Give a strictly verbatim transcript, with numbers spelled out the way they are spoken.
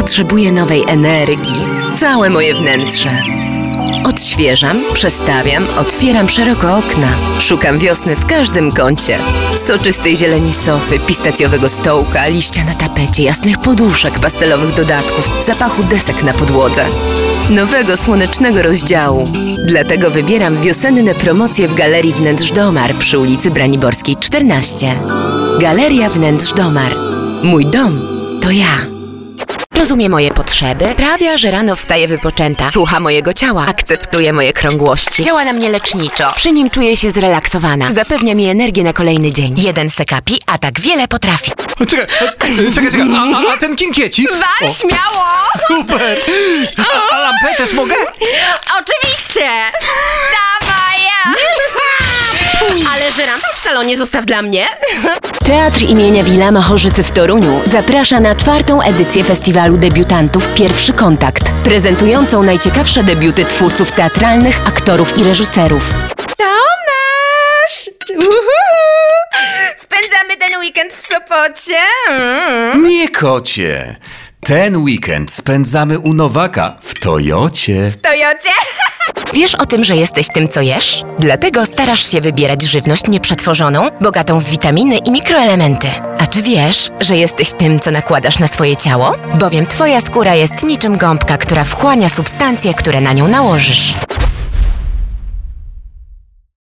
Potrzebuję nowej energii. Całe moje wnętrze. Odświeżam, przestawiam, otwieram szeroko okna. Szukam wiosny w każdym kącie. Soczystej zieleni sofy, pistacjowego stołka, liścia na tapecie, jasnych poduszek, pastelowych dodatków, zapachu desek na podłodze. Nowego, słonecznego rozdziału. Dlatego wybieram wiosenne promocje w Galerii Wnętrz Domar przy ulicy Braniborskiej czternaście. Galeria Wnętrz Domar. Mój dom to ja. Rozumie moje potrzeby, sprawia, że rano wstaję wypoczęta, słucha mojego ciała, akceptuje moje krągłości, działa na mnie leczniczo, przy nim czuję się zrelaksowana, zapewnia mi energię na kolejny dzień. Jeden sekapi, a tak wiele potrafi. Czekaj, czekaj, czekaj, a, a, a ten kinkiecik? Wal śmiało! Super! A, a lampę też mogę? Oczywiście! Dawaj! Ale żyrandol w salonie zostaw dla mnie. Teatr imienia Wilama Chorzycy w Toruniu zaprasza na czwartą edycję festiwalu debiutantów Pierwszy Kontakt, prezentującą najciekawsze debiuty twórców teatralnych, aktorów i reżyserów. Tomasz! Uhuhu! Spędzamy ten weekend w Sopocie? Mm. Nie, kocie. Ten weekend spędzamy u Nowaka w Toyocie. W Toyocie? Wiesz o tym, że jesteś tym, co jesz? Dlatego starasz się wybierać żywność nieprzetworzoną, bogatą w witaminy i mikroelementy. A czy wiesz, że jesteś tym, co nakładasz na swoje ciało? Bowiem twoja skóra jest niczym gąbka, która wchłania substancje, które na nią nałożysz.